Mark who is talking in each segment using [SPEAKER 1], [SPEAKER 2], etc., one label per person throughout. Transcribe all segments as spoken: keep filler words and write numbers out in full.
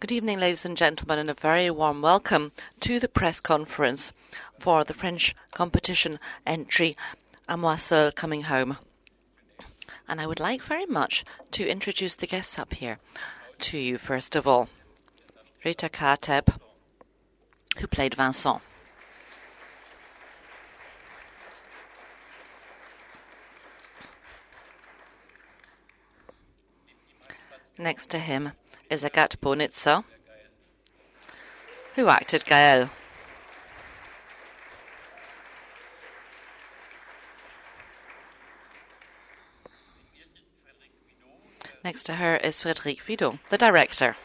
[SPEAKER 1] Good evening, ladies and gentlemen, and a very warm welcome to the press conference for the French competition entry À Moi Seul Coming Home. And I would like very much to introduce the guests up here to you, first of all. Rita Kateb, who played Vincent. Next to him is Agathe Bonitzer, who acted Gaëlle. Next to her is Frédéric Vidot, the director.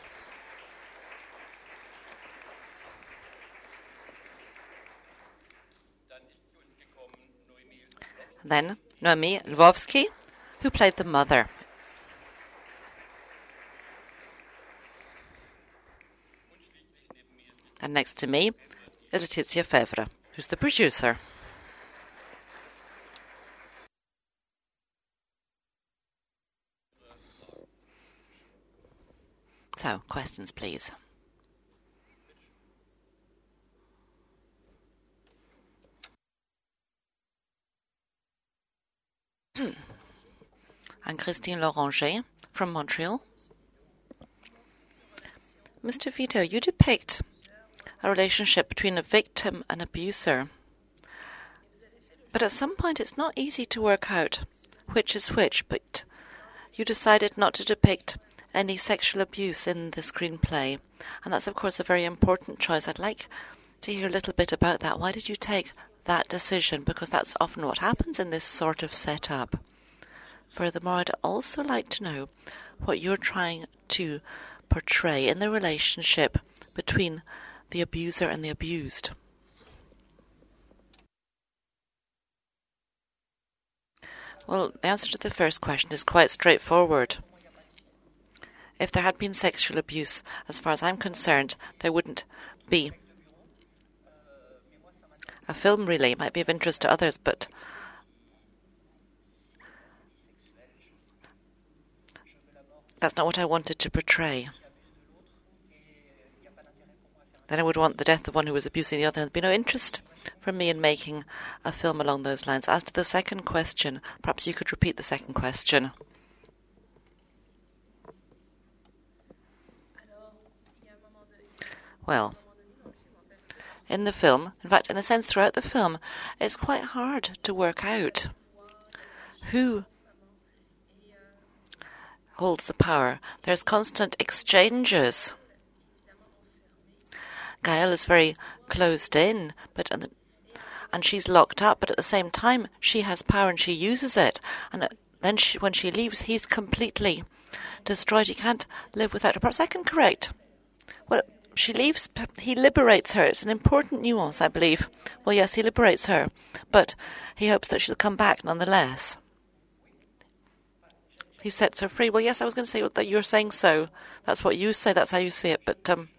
[SPEAKER 1] Then Noémie Lvovsky, who played the mother. And next to me is Laetitia Fèvre, who's the producer. So, questions, please. I'm Christine Loranger from Montreal. Mister Vidot, you depict a relationship between a victim and abuser. But at some point it's not easy to work out which is which, but you decided not to depict any sexual abuse in the screenplay. And that's, of course, a very important choice. I'd like to hear a little bit about that. Why did you take that decision? Because that's often what happens in this sort of setup. Furthermore, I'd also like to know what you're trying to portray in the relationship between the abuser and the abused. Well, the answer to the first question is quite straightforward. If there had been sexual abuse, as far as I'm concerned, there wouldn't be a film, really. It might be of interest to others, but that's not what I wanted to portray. Then I would want the death of one who was abusing the other. There'd be no interest for me in making a film along those lines. As to the second question, perhaps you could repeat the second question. Well, in the film, in fact, in a sense throughout the film, it's quite hard to work out who holds the power. There's constant exchanges. Gaëlle is very closed in, but and she's locked up, but at the same time she has power and she uses it. And then she, when she leaves, he's completely destroyed. He can't live without her. Perhaps I can correct. Well, she leaves, he liberates her. It's an important nuance, I believe. Well, yes, he liberates her, but he hopes that she'll come back nonetheless. He sets her free. Well, yes, I was going to say that you're saying so. That's what you say, that's how you see it, but um,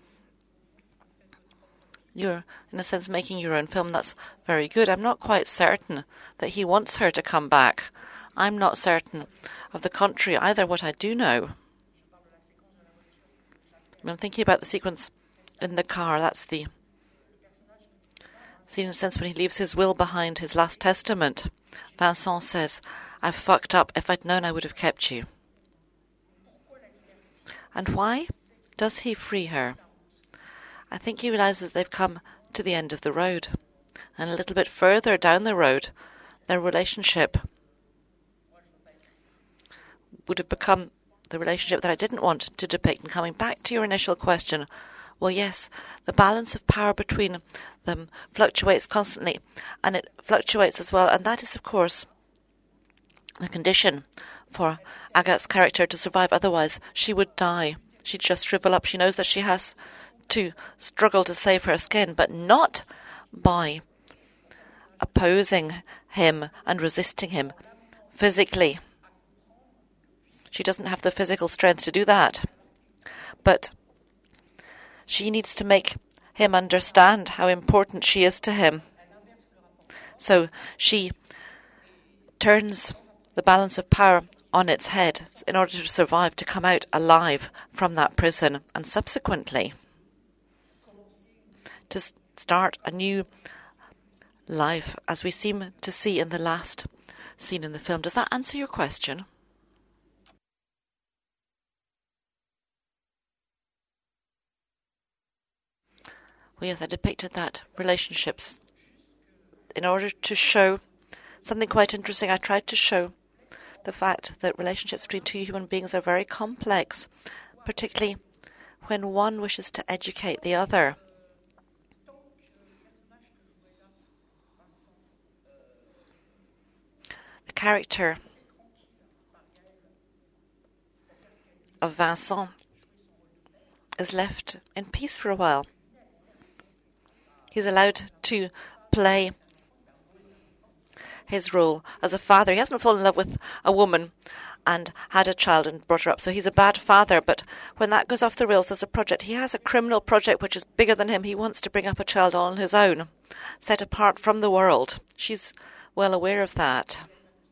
[SPEAKER 1] you're, in a sense, making your own film. That's very good. I'm not quite certain that he wants her to come back. I'm not certain of the contrary either. What I do know, I'm thinking about the sequence in the car. That's the scene, in a sense, when he leaves his will behind, his last testament. Vincent says, "I've fucked up. If I'd known, I would have kept you." And why does he free her? I think he realizes that they've come to the end of the road. And a little bit further down the road, their relationship would have become the relationship that I didn't want to depict. And coming back to your initial question, well, yes, the balance of power between them fluctuates constantly, and it fluctuates as well. And that is, of course, the condition for Agathe's character to survive. Otherwise, she would die. She'd just shrivel up. She knows that she has to struggle to save her skin, but not by opposing him and resisting him physically. She doesn't have the physical strength to do that. But she needs to make him understand how important she is to him. So she turns the balance of power on its head in order to survive, to come out alive from that prison, and subsequently to start a new life, as we seem to see in the last scene in the film. Does that answer your question? Well, yes, I depicted that relationships in order to show something quite interesting. I tried to show the fact that relationships between two human beings are very complex, particularly when one wishes to educate the other. The character of Vincent is left in peace for a while. He's allowed to play his role as a father. He hasn't fallen in love with a woman and had a child and brought her up, so he's a bad father. But when that goes off the rails, there's a project. He has a criminal project which is bigger than him. He wants to bring up a child on his own, set apart from the world. She's well aware of that.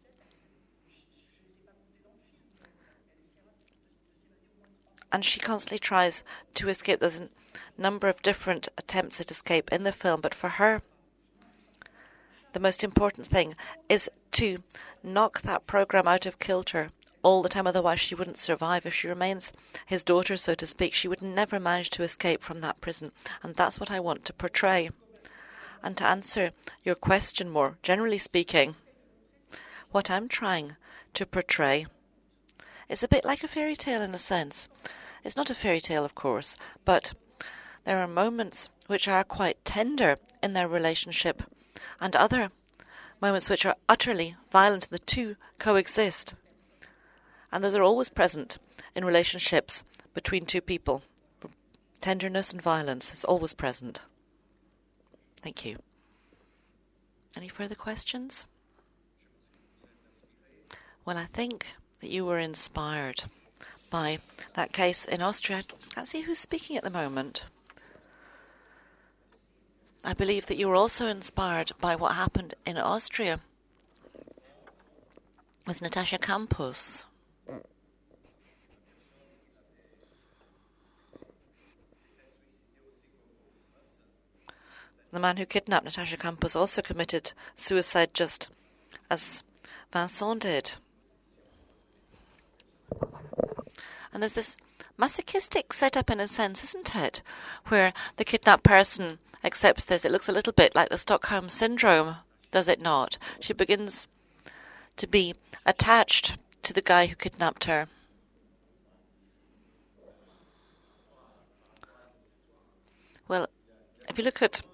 [SPEAKER 1] And she constantly tries to escape. There's a number of different attempts at escape in the film, but for her, the most important thing is to knock that program out of kilter all the time. Otherwise, she wouldn't survive. If she remains his daughter, so to speak, she would never manage to escape from that prison. And that's what I want to portray. And to answer your question more generally speaking, what I'm trying to portray is a bit like a fairy tale in a sense. It's not a fairy tale, of course, but there are moments which are quite tender in their relationship and other moments which are utterly violent. The two coexist. And those are always present in relationships between two people. Tenderness and violence is always present. Thank you. Any further questions? Well, I think that you were inspired by that case in Austria. I can't see who's speaking at the moment. I believe that you were also inspired by what happened in Austria with Natascha Kampusch. The man who kidnapped Natascha Kampusch also committed suicide just as Vincent did. And there's this masochistic setup in a sense, isn't it? Where the kidnapped person accepts this. It looks a little bit like the Stockholm Syndrome, does it not? She begins to be attached to the guy who kidnapped her. Well, if you look at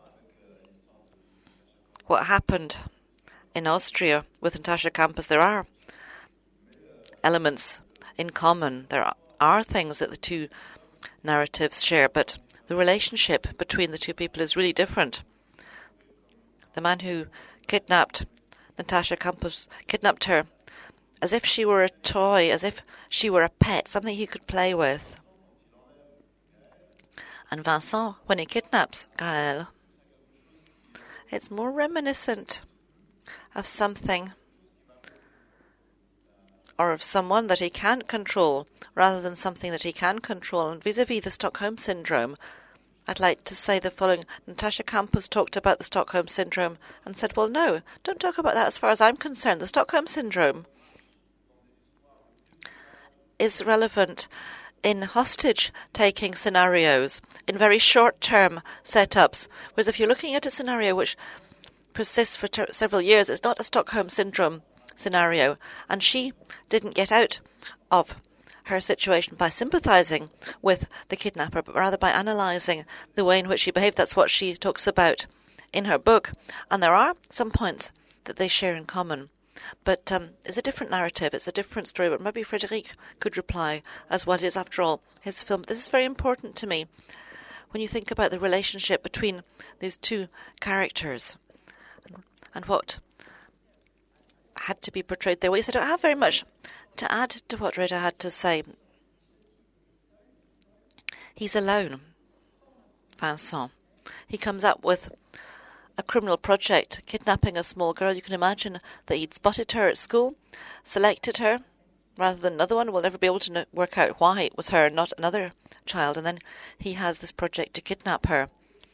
[SPEAKER 1] what happened in Austria with Natascha Kampusch, there are elements in common. There are, are things that the two narratives share, but the relationship between the two people is really different. The man who kidnapped Natascha Kampusch kidnapped her as if she were a toy, as if she were a pet, something he could play with. And Vincent, when he kidnaps Gaëlle, it's more reminiscent of something or of someone that he can't control rather than something that he can control. And vis-à-vis the Stockholm Syndrome, I'd like to say the following. Natascha Kampusch talked about the Stockholm Syndrome and said, well, no, don't talk about that as far as I'm concerned. The Stockholm Syndrome is relevant in hostage-taking scenarios, in very short-term setups. Whereas if you're looking at a scenario which persists for ter- several years, it's not a Stockholm Syndrome scenario. And she didn't get out of her situation by sympathizing with the kidnapper, but rather by analyzing the way in which she behaved. That's what she talks about in her book. And there are some points that they share in common. But um, it's a different narrative, it's a different story, but maybe Frédéric could reply as what is, after all, his film. This is very important to me when you think about the relationship between these two characters and what had to be portrayed there. Well, yes, I don't have very much to add to what Rita had to say. He's alone, Vincent. He comes up with a criminal project, kidnapping a small girl. You can imagine that he'd spotted her at school, selected her, rather than another one. We'll never be able to know, work out why it was her, not another child. And then he has this project to kidnap her.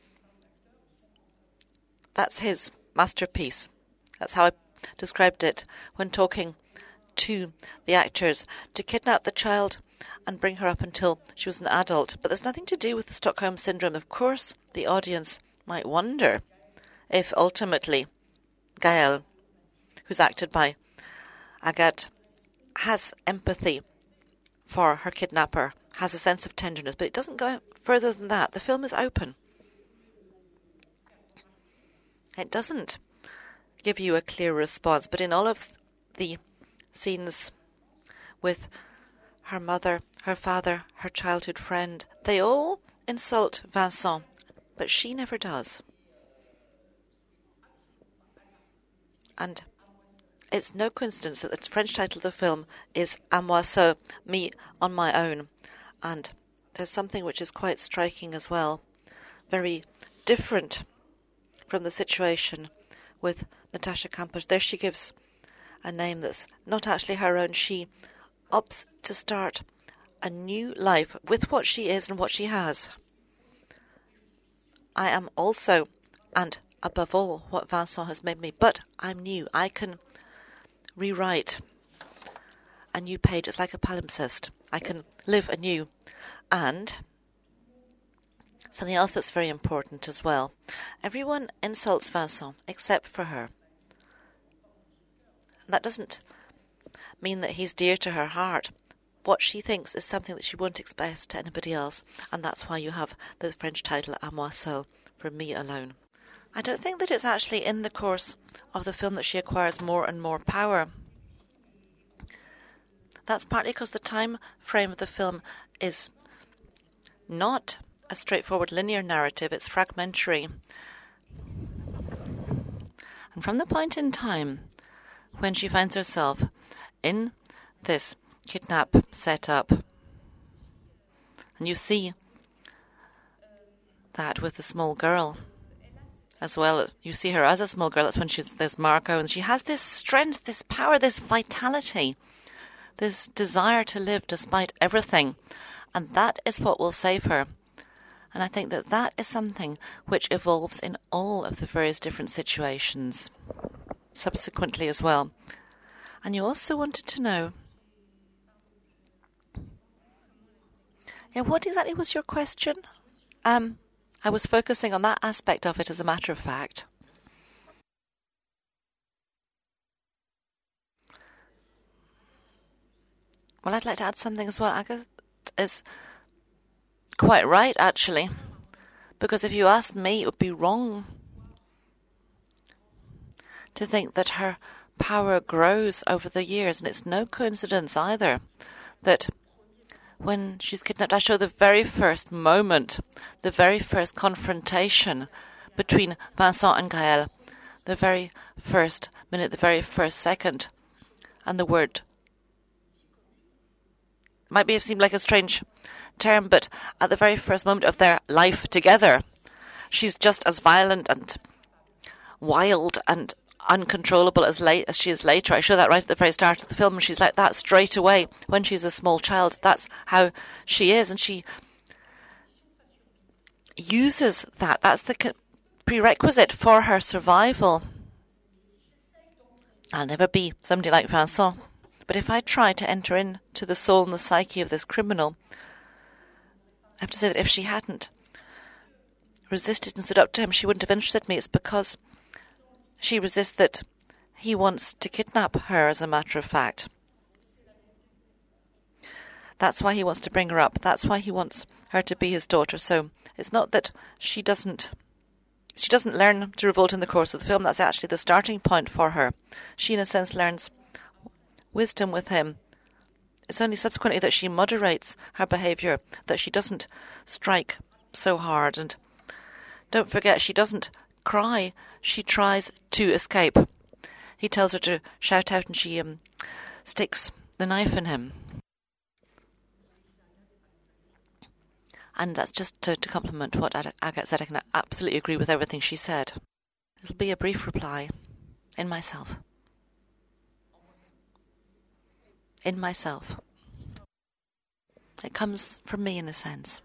[SPEAKER 1] That's his masterpiece. That's how I described it when talking to the actors, to kidnap the child and bring her up until she was an adult. But there's nothing to do with the Stockholm Syndrome. Of course, the audience might wonder if ultimately Gael, who's acted by Agathe, has empathy for her kidnapper, has a sense of tenderness, but it doesn't go further than that. The film is open. It doesn't give you a clear response, but in all of the scenes with her mother, her father, her childhood friend, they all insult Vincent, but she never does. And it's no coincidence that the French title of the film is À moi seul, me on my own. And there's something which is quite striking as well, very different from the situation with Natasha Kampusch. There she gives a name that's not actually her own. She opts to start a new life with what she is and what she has. I am also, and above all, what Vincent has made me, but I'm new. I can rewrite a new page. It's like a palimpsest. I can live anew. And something else that's very important as well. Everyone insults Vincent except for her. And that doesn't mean that he's dear to her heart. What she thinks is something that she won't express to anybody else, and that's why you have the French title À moi seul, for me alone. I don't think that it's actually in the course of the film that she acquires more and more power. That's partly because the time frame of the film is not a straightforward linear narrative, it's fragmentary. And from the point in time when she finds herself in this kidnap setup, and you see that with the small girl as well, you see her as a small girl, that's when she's there's Marco, and she has this strength, this power, this vitality, this desire to live despite everything, and that is what will save her. And I think that that is something which evolves in all of the various different situations subsequently as well. And you also wanted to know, yeah, what exactly was your question? Um, I was focusing on that aspect of it, as a matter of fact. Well, I'd like to add something as well. Agathe is quite right, actually, because if you asked me, it would be wrong to think that her power grows over the years, and it's no coincidence either that when she's kidnapped, I show the very first moment, the very first confrontation between Vincent and Gael, the very first minute, the very first second, and the word might be seem like a strange term, but at the very first moment of their life together, she's just as violent and wild and uncontrollable as late as she is later. I show that right at the very start of the film, and she's like that straight away when she's a small child. That's how she is, and she uses that. That's the prerequisite for her survival. I'll never be somebody like Vincent, but if I try to enter into the soul and the psyche of this criminal, I have to say that if she hadn't resisted and stood up to him, she wouldn't have interested me. It's because she resists that he wants to kidnap her, as a matter of fact. That's why he wants to bring her up. That's why he wants her to be his daughter. So it's not that she doesn't she doesn't learn to revolt in the course of the film. That's actually the starting point for her. She, in a sense, learns wisdom with him. It's only subsequently that she moderates her behaviour, that she doesn't strike so hard. And don't forget, she doesn't cry. She tries to escape. He tells her to shout out, and she um, sticks the knife in him. And that's just to, to compliment what Agathe said. I can absolutely agree with everything she said. It'll be a brief reply in myself. in myself. It comes from me in a sense.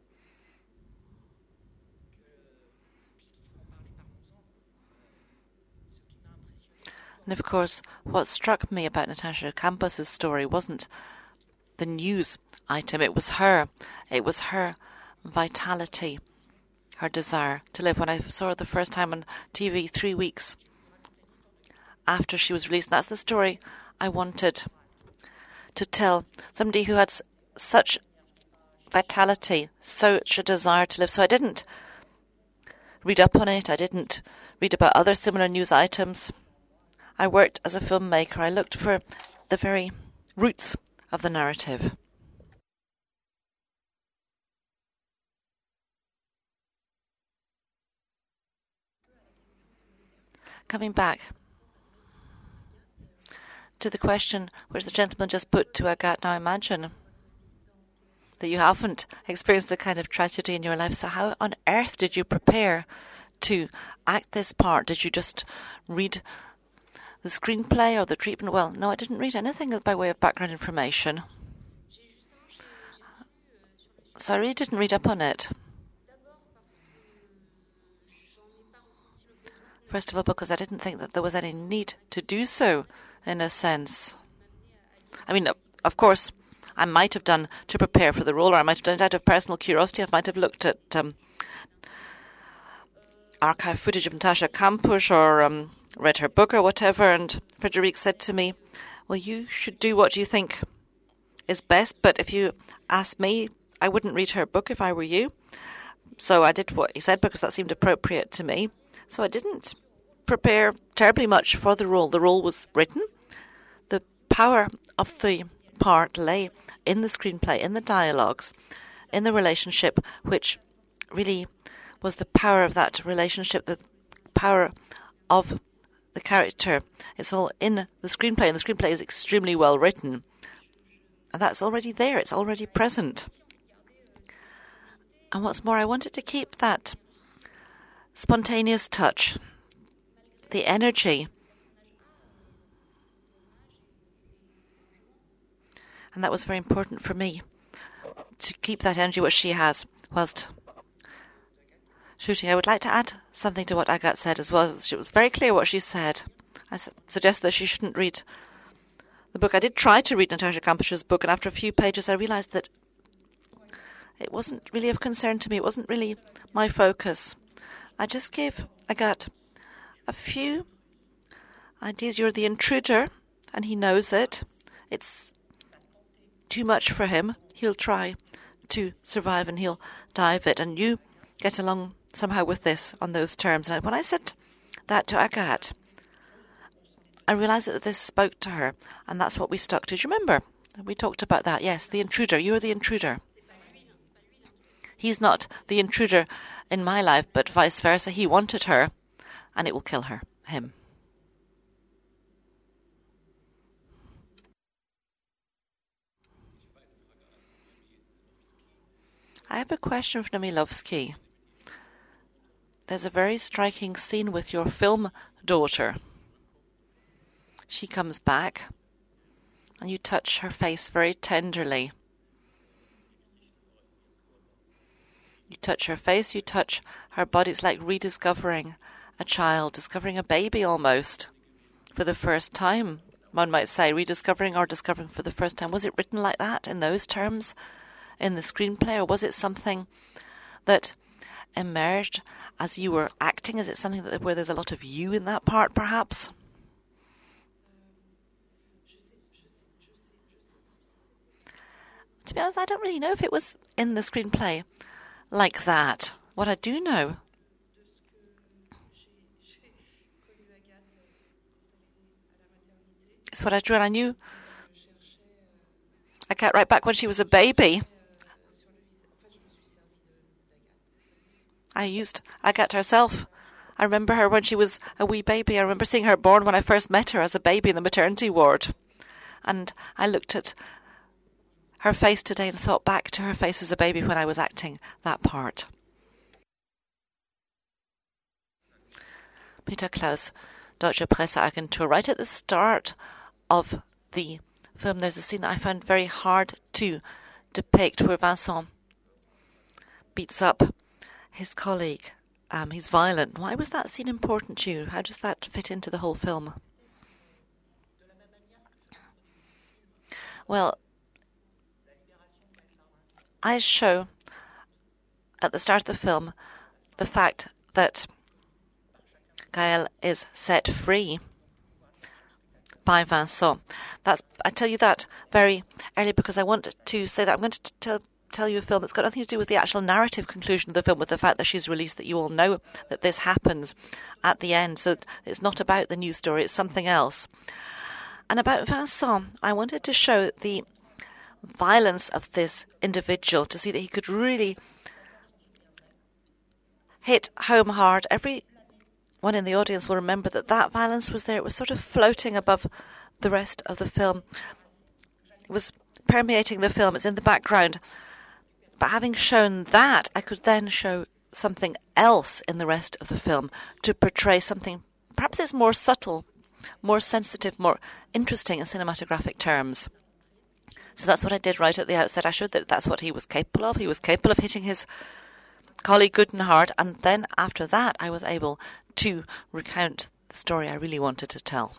[SPEAKER 1] And of course, what struck me about Natasha Campos' story wasn't the news item. It was her. It was her vitality, her desire to live. When I saw her the first time on T V three weeks after she was released, and that's the story I wanted to tell. Somebody who had such vitality, such a desire to live. So I didn't read up on it. I didn't read about other similar news items. I worked as a filmmaker. I looked for the very roots of the narrative. Coming back to the question which the gentleman just put to Agathe, now imagine that you haven't experienced the kind of tragedy in your life. So how on earth did you prepare to act this part? Did you just read the screenplay or the treatment? Well, no, I didn't read anything by way of background information. So I really didn't read up on it. First of all, because I didn't think that there was any need to do so, in a sense. I mean, of course, I might have done to prepare for the role, or I might have done it out of personal curiosity. I might have looked at um, archive footage of Natasha Campos or um, read her book or whatever, and Frédéric said to me, well, you should do what you think is best, but if you ask me, I wouldn't read her book if I were you. So I did what he said because that seemed appropriate to me. So I didn't prepare terribly much for the role. The role was written. The power of the part lay in the screenplay, in the dialogues, in the relationship, which really was the power of that relationship, the power of the character. It's all in the screenplay, and the screenplay is extremely well written. And that's already there. It's already present. And what's more, I wanted to keep that spontaneous touch, the energy. And that was very important for me, to keep that energy which she has whilst shooting. I would like to add something to what Agathe said as well. It was very clear what she said. I su- suggested that she shouldn't read the book. I did try to read Natasha Campos' book, and after a few pages I realised that it wasn't really of concern to me. It wasn't really my focus. I just gave Agathe a few ideas. You're the intruder, and he knows it. It's too much for him. He'll try to survive, and he'll die of it. And you get along somehow with this on those terms. And when I said that to Agathe, I realised that this spoke to her, and that's what we stuck to. Do you remember? We talked about that. Yes, the intruder. You're the intruder. He's not the intruder in my life, but vice versa. He wanted her, and it will kill her, him. I have a question from Milovsky. There's a very striking scene with your film daughter. She comes back, and you touch her face very tenderly. You touch her face, you touch her body. It's like rediscovering a child, discovering a baby almost for the first time, one might say, rediscovering or discovering for the first time. Was it written like that, in those terms, in the screenplay, or was it something that emerged as you were acting? Is it something that where there's a lot of you in that part, perhaps? To be honest, I don't really know if it was in the screenplay like that. What I do know is what I drew, and I knew I got right back when she was a baby. I used Agathe herself. I remember her when she was a wee baby. I remember seeing her born when I first met her as a baby in the maternity ward. And I looked at her face today and thought back to her face as a baby when I was acting that part. Peter Klaus, Deutsche Presseagentur. Right at the start of the film, there's a scene that I found very hard to depict where Vincent beats up his colleague. Um, he's violent. Why was that scene important to you? How does that fit into the whole film? Well, I show at the start of the film the fact that Gaël is set free by Vincent. That's I tell you that very early because I want to say that I'm going to tell tell you a film that's got nothing to do with the actual narrative conclusion of the film, with the fact that she's released, that you all know that this happens at the end. So it's not about the new story, it's something else. And about Vincent, I wanted to show the violence of this individual, to see that he could really hit home hard. Everyone in the audience will remember that that violence was there. It was sort of floating above the rest of the film. It was permeating the film. It's in the background. But having shown that, I could then show something else in the rest of the film to portray something, perhaps it's more subtle, more sensitive, more interesting in cinematographic terms. So that's what I did right at the outset. I showed that that's what he was capable of. He was capable of hitting his colleague good and hard. And then after that, I was able to recount the story I really wanted to tell.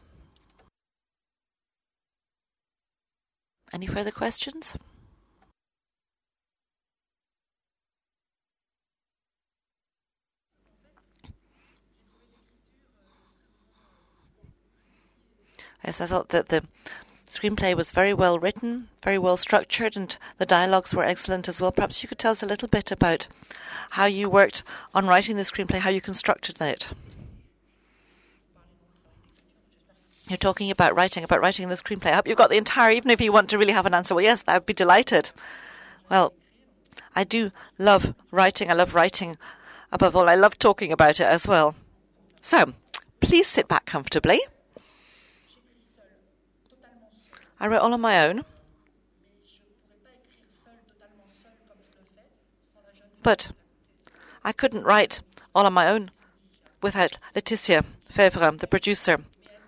[SPEAKER 1] Any further questions? Yes, I thought that the screenplay was very well written, very well structured, and the dialogues were excellent as well. Perhaps you could tell us a little bit about how you worked on writing the screenplay, how you constructed it. You're talking about writing, about writing the screenplay. I hope you've got the entire, even if you want to really have an answer. Well, yes, I would be delighted. Well, I do love writing. I love writing above all. I love talking about it as well. So, please sit back comfortably. I wrote all on my own. But I couldn't write all on my own without Laetitia Fèvre, the producer.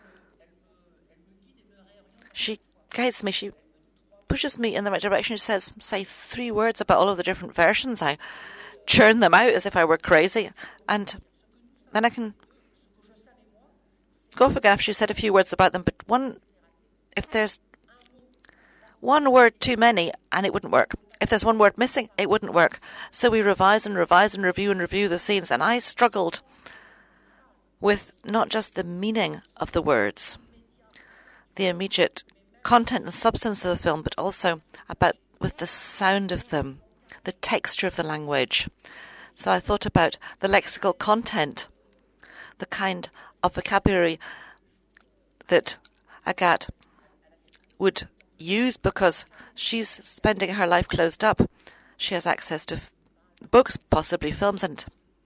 [SPEAKER 1] She guides me, she pushes me in the right direction. She says, say three words about all of the different versions. I churn them out as if I were crazy. And then I can go off again after she said a few words about them. But one, if there's one word too many, and it wouldn't work. If there's one word missing, it wouldn't work. So we revise and revise and review and review the scenes. And I struggled with not just the meaning of the words, the immediate content and substance of the film, but also about with the sound of them, the texture of the language. So I thought about the lexical content, the kind of vocabulary that Agathe would use, because she's spending her life closed up. She has access to f- books, possibly films, and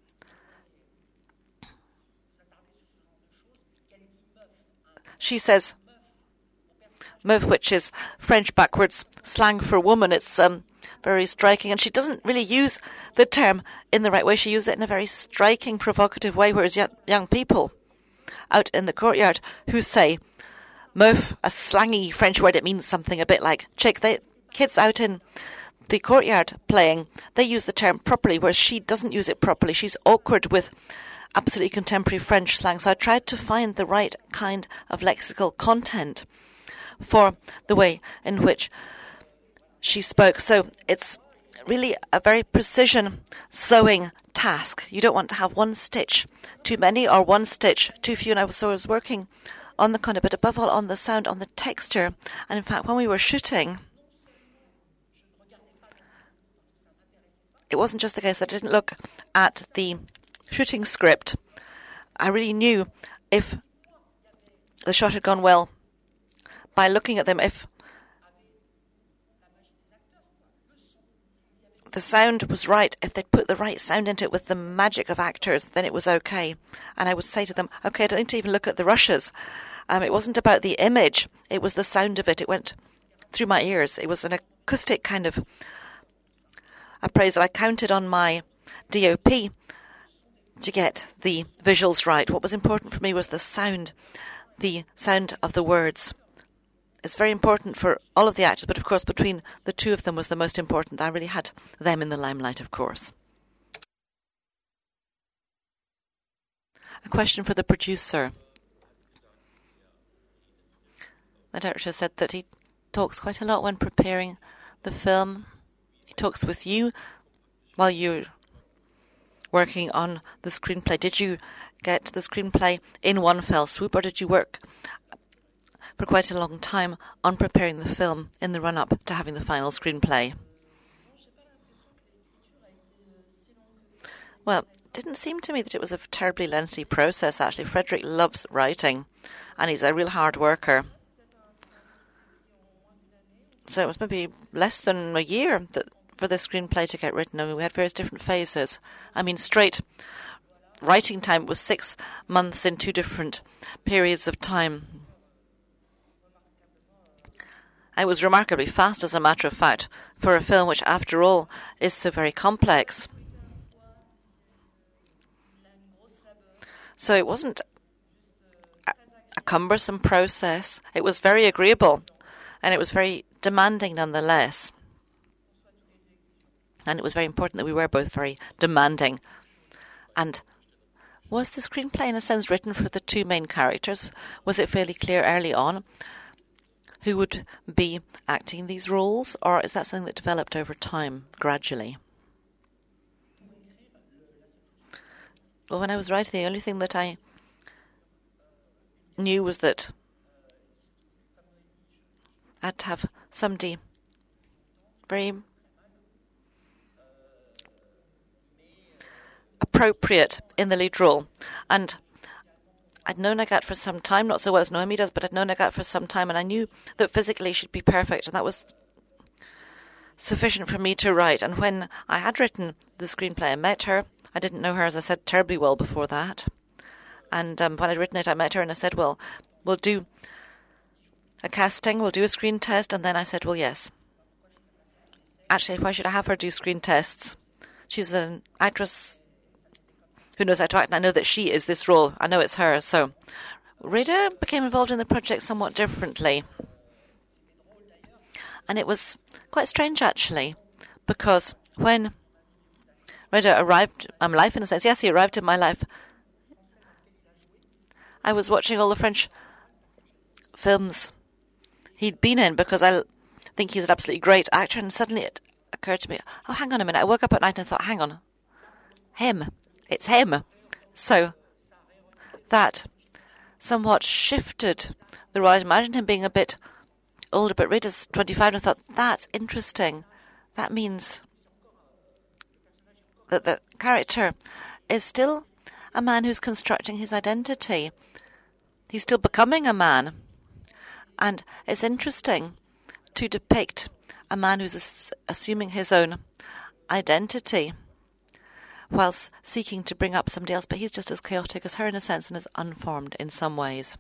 [SPEAKER 1] she says meuf, which is French backwards slang for woman. It's um, very striking, and she doesn't really use the term in the right way. She uses it in a very striking, provocative way, whereas y- young people out in the courtyard who say meuf, a slangy French word, it means something a bit like chick. They, kids out in the courtyard playing, they use the term properly, whereas she doesn't use it properly. She's awkward with absolutely contemporary French slang. So I tried to find the right kind of lexical content for the way in which she spoke. So it's really a very precision sewing task. You don't want to have one stitch too many or one stitch too few. And I was, so I was working on the content, but above all on the sound, on the texture. And in fact, when we were shooting, it wasn't just the case that I didn't look at the shooting script. I really knew if the shot had gone well by looking at them. If the sound was right, if they'd put the right sound into it with the magic of actors, then it was okay. And I would say to them, okay, I don't need to even look at the rushes. Um, it wasn't about the image, it was the sound of it. It went through my ears. It was an acoustic kind of appraisal. I counted on my D O P to get the visuals right. What was important for me was the sound, the sound of the words. it's very important for all of the actors, but of course between the two of them was the most important. I really had them in the limelight, of course. A question for the producer. The director said that he talks quite a lot when preparing the film. He talks with you while you're working on the screenplay. Did you get the screenplay in one fell swoop, or did you work for quite a long time on preparing the film in the run-up to having the final screenplay? Well, it didn't seem to me that it was a terribly lengthy process, actually. Frederick loves writing, and he's a real hard worker. So it was maybe less than a year that, for the screenplay to get written. I mean, we had various different phases. I mean, straight writing time was six months in two different periods of time. It was remarkably fast, as a matter of fact, for a film which, after all, is so very complex. So it wasn't a, a cumbersome process. It was very agreeable, and it was very demanding nonetheless. And it was very important that we were both very demanding. And was the screenplay, in a sense, written for the two main characters? Was it fairly clear early on who would be acting these roles, or is that something that developed over time, gradually? Well, when I was writing, the only thing that I knew was that I had to have somebody very appropriate in the lead role. And I'd known Agathe for some time, not so well as Noémie does, but I'd known Agathe for some time, and I knew that physically she'd be perfect, and that was sufficient for me to write. And when I had written the screenplay, I met her. I didn't know her, as I said, terribly well before that. And um, when I'd written it, I met her and I said, well, we'll do a casting, we'll do a screen test. And then I said, well, yes. Actually, why should I have her do screen tests? She's an actress who knows how to act, and I know that she is this role. I know it's her. So Rita became involved in the project somewhat differently. And it was quite strange, actually, because when Rita arrived in my life, in a sense, yes, he arrived in my life, I was watching all the French films he'd been in, because I think he's an absolutely great actor, and suddenly it occurred to me, oh, hang on a minute. I woke up at night and thought, hang on, him. It's him. So that somewhat shifted the role. I imagined him being a bit older, but Rita's twenty-five, and I thought, that's interesting. That means that the character is still a man who's constructing his identity. He's still becoming a man. And it's interesting to depict a man who's ass- assuming his own identity whilst seeking to bring up somebody else, but he's just as chaotic as her in a sense and as unformed in some ways.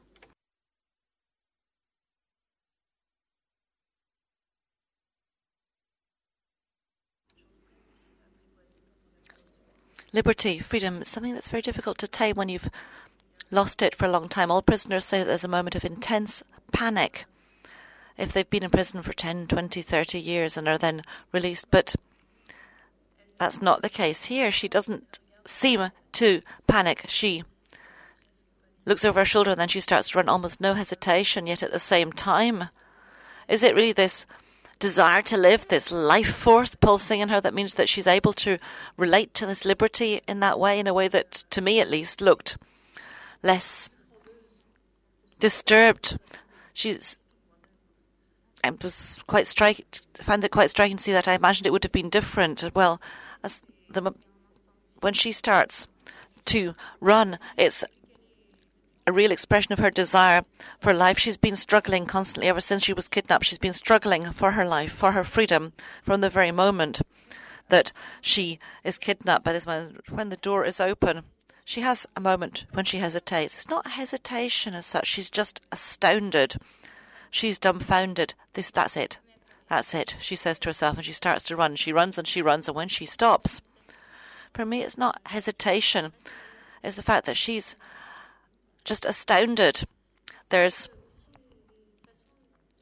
[SPEAKER 1] Liberty, freedom, is something that's very difficult to tame when you've lost it for a long time. All prisoners say that there's a moment of intense panic if they've been in prison for ten, twenty, thirty years and are then released. But that's not the case here. She doesn't seem to panic. She looks over her shoulder and then she starts to run, almost no hesitation, yet at the same time. Is it really this desire to live, this life force pulsing in her, that means that she's able to relate to this liberty in that way, in a way that, to me at least, looked less disturbed? She's I was quite striking, found it quite striking to see that. I imagined it would have been different. Well, as the when she starts to run, it's a real expression of her desire for life. She's been struggling constantly ever since she was kidnapped. She's been struggling for her life, for her freedom, from the very moment that she is kidnapped. By this man, when the door is open, she has a moment when she hesitates. It's not hesitation as such. She's just astounded. She's dumbfounded. This, that's it. That's it, she says to herself, and she starts to run. She runs and she runs, and when she stops, for me, it's not hesitation. It's the fact that she's just astounded. There's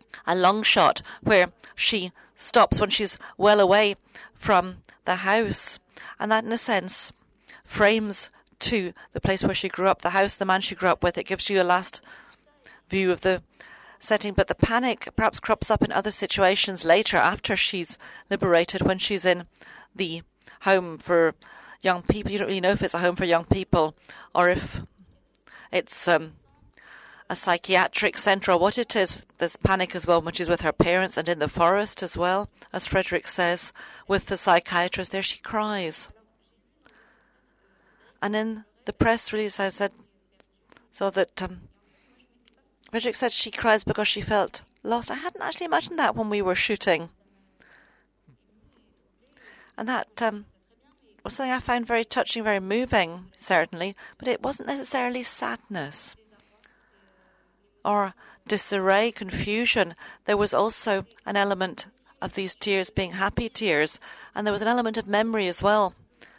[SPEAKER 1] a long shot where she stops when she's well away from the house. And that, in a sense, frames to the place where she grew up, the house, the man she grew up with. It gives you a last view of the setting. But the panic perhaps crops up in other situations later, after she's liberated, when she's in the home for young people. You don't really know if it's a home for young people or if it's um, a psychiatric centre or what it is. There's panic as well when she's with her parents and in the forest as well. As Frederick says, with the psychiatrist there, she cries. And in the press release I said, so that um, Frederick said she cries because she felt lost. I hadn't actually imagined that when we were shooting. And that um, was something I found very touching, very moving, certainly, but it wasn't necessarily sadness or disarray, confusion. There was also an element of these tears being happy tears, and there was an element of memory as well.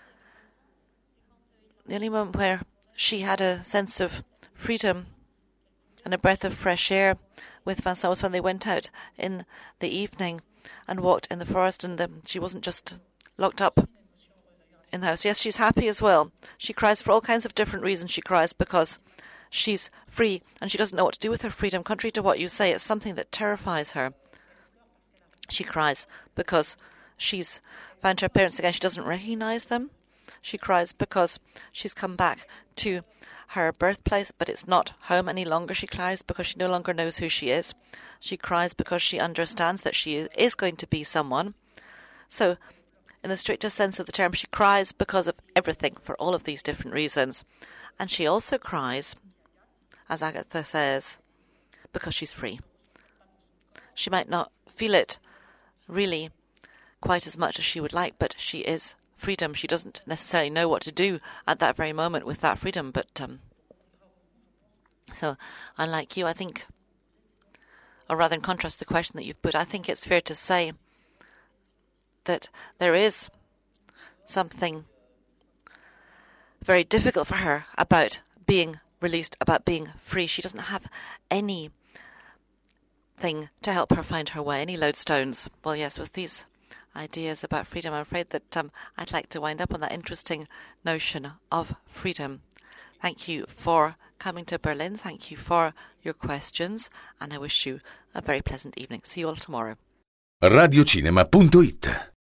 [SPEAKER 1] The only moment where she had a sense of freedom and a breath of fresh air with Vincent was when they went out in the evening and walked in the forest, and the, she wasn't just locked up in the house. Yes, she's happy as well. She cries for all kinds of different reasons. She cries because she's free and she doesn't know what to do with her freedom. Contrary to what you say, it's something that terrifies her. She cries because she's found her parents again. She doesn't recognise them. She cries because she's come back to her birthplace, but it's not home any longer. She cries because she no longer knows who she is. She cries because she understands that she is going to be someone. So, in the strictest sense of the term, she cries because of everything, for all of these different reasons. And she also cries, as Agatha says, because she's free. She might not feel it really quite as much as she would like, but she is freedom. She doesn't necessarily know what to do at that very moment with that freedom. But um, so, unlike you, I think, or rather in contrast to the question that you've put, I think it's fair to say that there is something very difficult for her about being released, about being free. She doesn't have anything to help her find her way, any lodestones. Well, yes, with these ideas about freedom, I'm afraid that um, I'd like to wind up on that interesting notion of freedom. Thank you for coming to Berlin. Thank you for your questions, and I wish you a very pleasant evening. See you all tomorrow.
[SPEAKER 2] radiocinema punto it